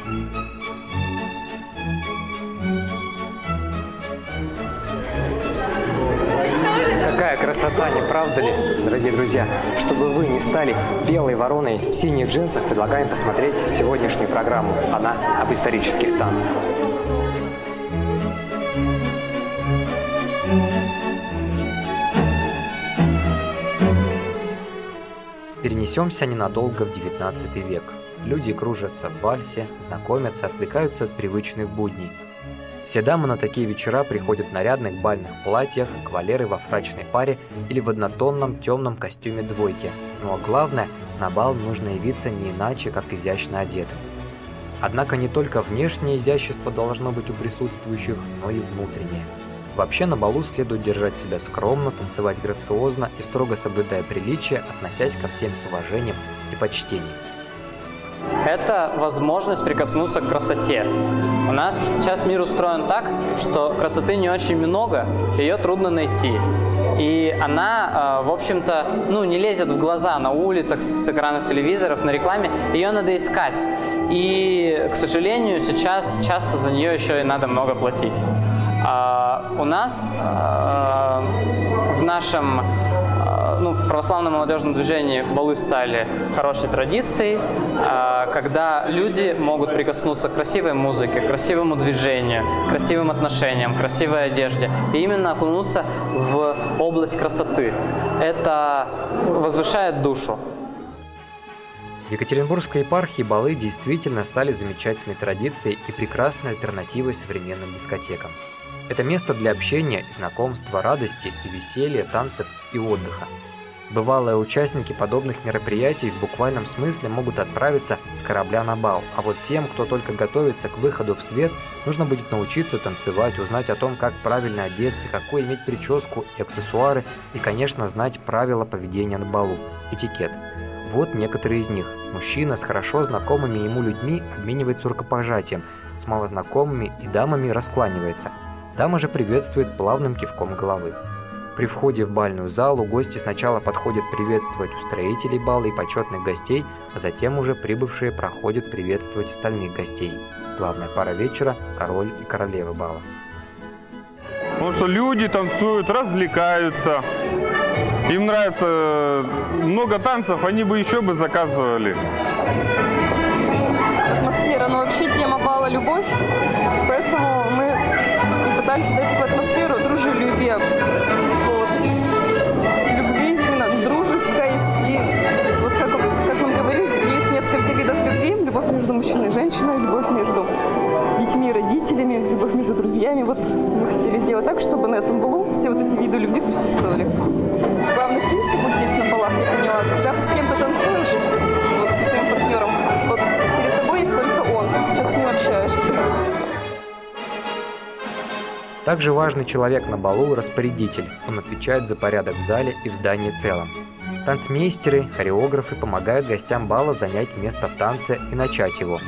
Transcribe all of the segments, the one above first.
Какая красота, не правда ли, дорогие друзья? Чтобы вы не стали белой вороной в синих джинсах, предлагаем посмотреть сегодняшнюю программу. Она об исторических танцах. Перенесемся ненадолго в XIX век. Люди кружатся в вальсе, знакомятся, отвлекаются от привычных будней. Все дамы на такие вечера приходят в нарядных бальных платьях, кавалеры во фрачной паре или в однотонном темном костюме двойки. Ну а главное, на бал нужно явиться не иначе, как изящно одетым. Однако не только внешнее изящество должно быть у присутствующих, но и внутреннее. Вообще на балу следует держать себя скромно, танцевать грациозно и строго соблюдая приличия, относясь ко всем с уважением и почтением. Это возможность прикоснуться к красоте. У нас сейчас мир устроен так, что красоты не очень много, ее трудно найти. И она, в общем-то, не лезет в глаза на улицах, с экранов телевизоров, на рекламе. Ее надо искать. И, к сожалению, сейчас часто за нее еще и надо много платить. У нас в нашем в православном молодежном движении балы стали хорошей традицией, когда люди могут прикоснуться к красивой музыке, к красивому движению, к красивым отношениям, к красивой одежде и именно окунуться в область красоты. Это возвышает душу. В Екатеринбургской епархии балы действительно стали замечательной традицией и прекрасной альтернативой современным дискотекам. Это место для общения и знакомства, радости и веселья, танцев и отдыха. Бывалые участники подобных мероприятий в буквальном смысле могут отправиться с корабля на бал, а вот тем, кто только готовится к выходу в свет, нужно будет научиться танцевать, узнать о том, как правильно одеться, какую иметь прическу и аксессуары, и, конечно, знать правила поведения на балу, этикет. Вот некоторые из них. Мужчина с хорошо знакомыми ему людьми обменивается рукопожатием, с малознакомыми и дамами раскланивается. Дама же приветствует плавным кивком головы. При входе в бальную залу гости сначала подходят приветствовать устроителей бала и почетных гостей, а затем уже прибывшие проходят приветствовать остальных гостей. Главная пара вечера – король и королева бала. Потому что люди танцуют, развлекаются. Им нравится много танцев, они бы еще заказывали. Атмосфера, вообще тема бала – любовь, поэтому мы пытались создать такую атмосферу дружелюбия, любви именно дружеской. И вот как он говорит, есть несколько видов любви: любовь между мужчиной и женщиной, любовь между детьми и родителями, любовь между друзьями. Вот мы хотели сделать так, чтобы на этом балу все вот эти виды любви присутствовали. Главный принцип вот здесь на балах, я поняла, когда ты с кем-то танцуешь, со своим партнером, перед тобой есть только он, ты сейчас с ним общаешься. Также важный человек на балу – распорядитель. Он отвечает за порядок в зале и в здании в целом. Танцмейстеры, хореографы помогают гостям бала занять место в танце и начать его.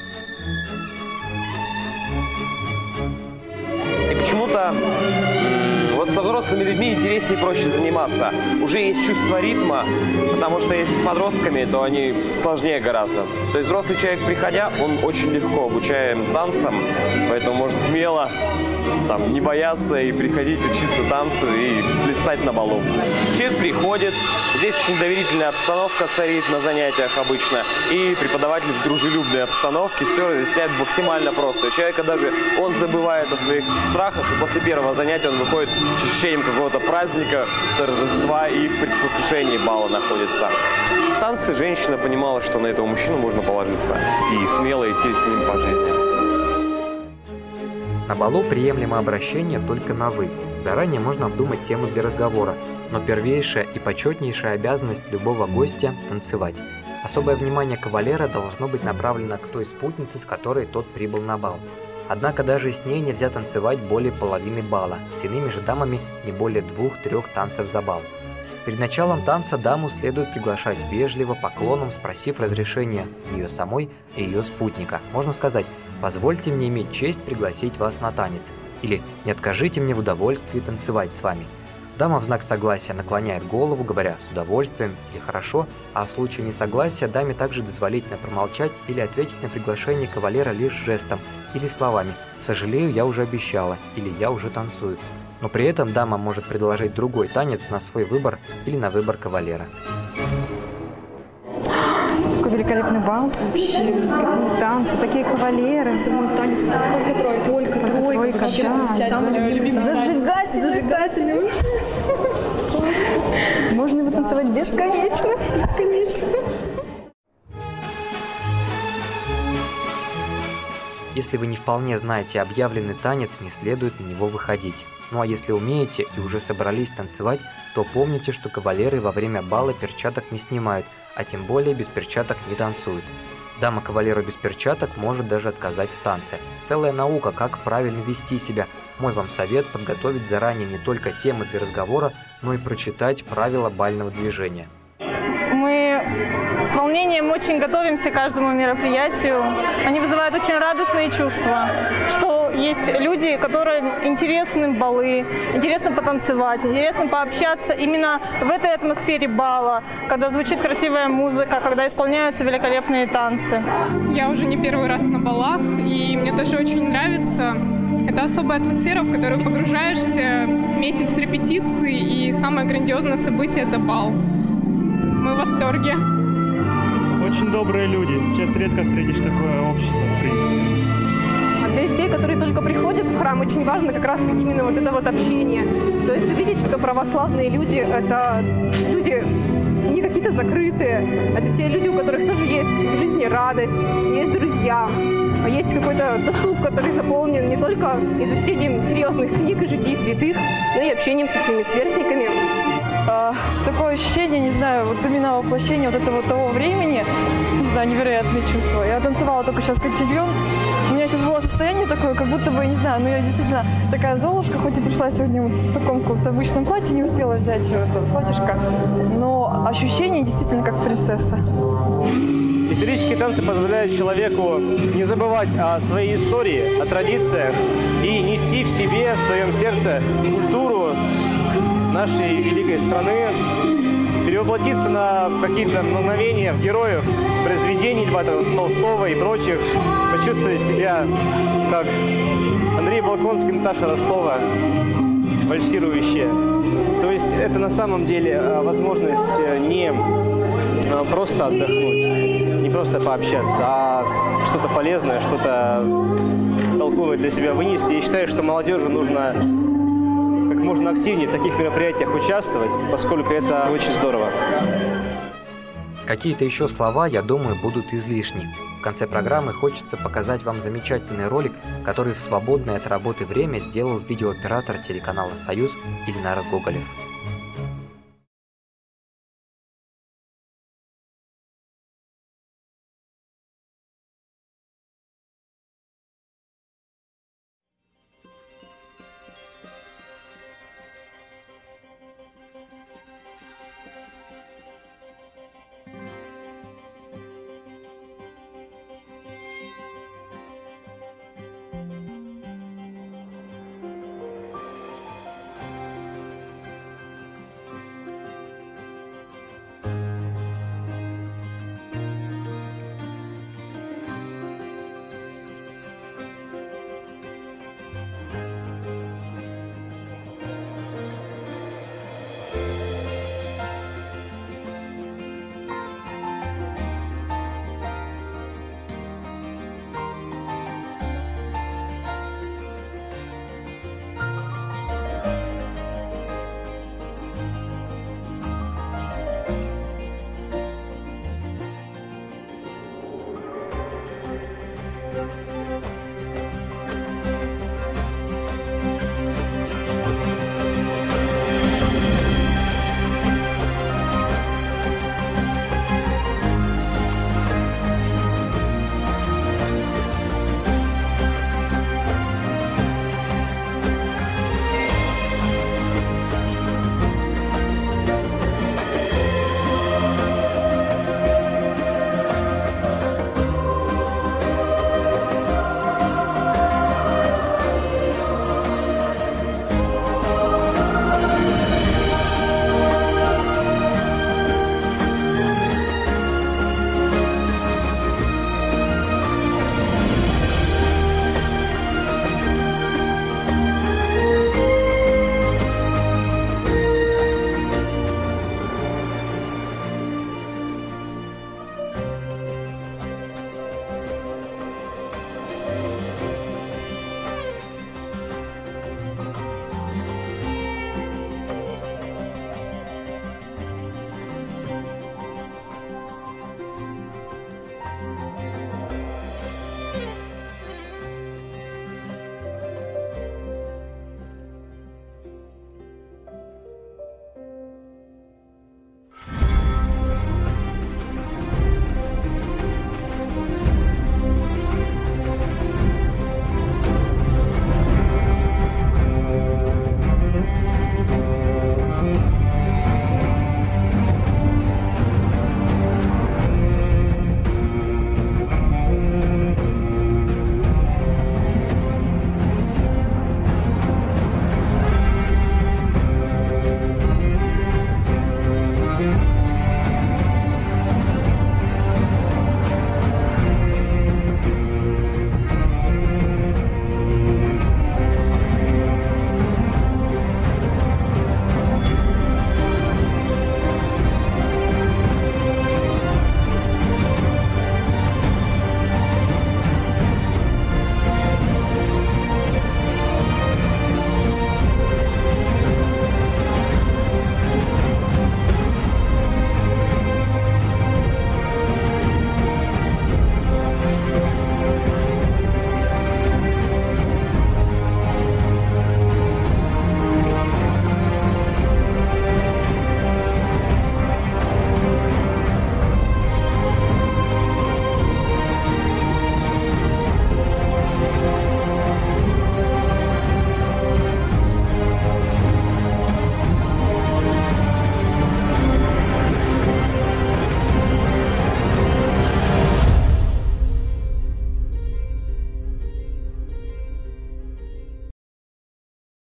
И почему-то со взрослыми людьми интереснее, проще заниматься. Уже есть чувство ритма, потому что если с подростками, то они сложнее гораздо. То есть взрослый человек, приходя, он очень легко обучаем танцам, поэтому может смело не бояться и приходить учиться танцу и блистать на балу. Человек приходит, здесь очень доверительная обстановка царит на занятиях обычно, и преподаватель в дружелюбной обстановке все разъясняет максимально просто. У человека даже он забывает о своих страхах, и после первого занятия он выходит с ощущением какого-то праздника, торжества и в предвкушении бала находится. В танце женщина понимала, что на этого мужчину можно положиться и смело идти с ним по жизни. На балу приемлемо обращение только на «вы». Заранее можно обдумать тему для разговора, но первейшая и почетнейшая обязанность любого гостя – танцевать. Особое внимание кавалера должно быть направлено к той спутнице, с которой тот прибыл на бал. Однако даже с ней нельзя танцевать более половины бала, с иными же дамами не более 2-3 танцев за бал. Перед началом танца даму следует приглашать вежливо, поклоном, спросив разрешения ее самой и ее спутника. Можно сказать: «Позвольте мне иметь честь пригласить вас на танец» или «Не откажите мне в удовольствии танцевать с вами». Дама в знак согласия наклоняет голову, говоря «с удовольствием» или «хорошо», а в случае несогласия даме также дозволительно промолчать или ответить на приглашение кавалера лишь жестом или словами «сожалею, я уже обещала» или «я уже танцую». Но при этом дама может предложить другой танец на свой выбор или на выбор кавалера. Какой великолепный бал. Вообще, какие танцы, такие кавалеры. Самый танец. Полька, тройка. Вообще, самый любимый. Зажигательный. Можно его танцевать бесконечно. Бесконечно. Если вы не вполне знаете объявленный танец, не следует на него выходить. Ну а если умеете и уже собрались танцевать, то помните, что кавалеры во время бала перчаток не снимают, а тем более без перчаток не танцуют. Дама кавалеру без перчаток может даже отказать в танце. Целая наука, как правильно вести себя. Мой вам совет – подготовить заранее не только темы для разговора, но и прочитать правила бального движения. Мы с волнением очень готовимся к каждому мероприятию. Они вызывают очень радостные чувства, что есть люди, которым интересны балы, интересно потанцевать, интересно пообщаться именно в этой атмосфере бала, когда звучит красивая музыка, когда исполняются великолепные танцы. Я уже не первый раз на балах, и мне тоже очень нравится. Это особая атмосфера, в которую погружаешься, месяц репетиций, и самое грандиозное событие – это бал. Мы в восторге. Очень добрые люди. Сейчас редко встретишь такое общество, в принципе. А для людей, которые только приходят в храм, очень важно как раз-таки именно вот это вот общение. То есть увидеть, что православные люди – это люди не какие-то закрытые. Это те люди, у которых тоже есть в жизни радость, есть друзья, есть какой-то досуг, который заполнен не только изучением серьезных книг и житий святых, но и общением со своими сверстниками. Такое ощущение, не знаю, вот именно воплощение вот этого того времени, не знаю, невероятные чувства. Я танцевала только сейчас котильон. У меня сейчас было состояние такое, как будто бы, не знаю, но я действительно такая Золушка, хоть и пришла сегодня вот в таком каком-то обычном платье, не успела взять это платьишко, но ощущение действительно как принцесса. Исторические танцы позволяют человеку не забывать о своей истории, о традициях и нести в себе, в своем сердце культуру нашей великой страны, перевоплотиться на какие-то мгновения в героев, произведений Льва Толстого и прочих, почувствовать себя как Андрей Балконский, Наташа Ростова, вальсирующие. То есть это на самом деле возможность не просто отдохнуть, не просто пообщаться, а что-то полезное, что-то толковое для себя вынести. И считаю, что молодежи нужно как можно активнее в таких мероприятиях участвовать, поскольку это очень здорово. Какие-то еще слова, я думаю, будут излишни. В конце программы хочется показать вам замечательный ролик, который в свободное от работы время сделал видеооператор телеканала «Союз» Ильнар Гоголев.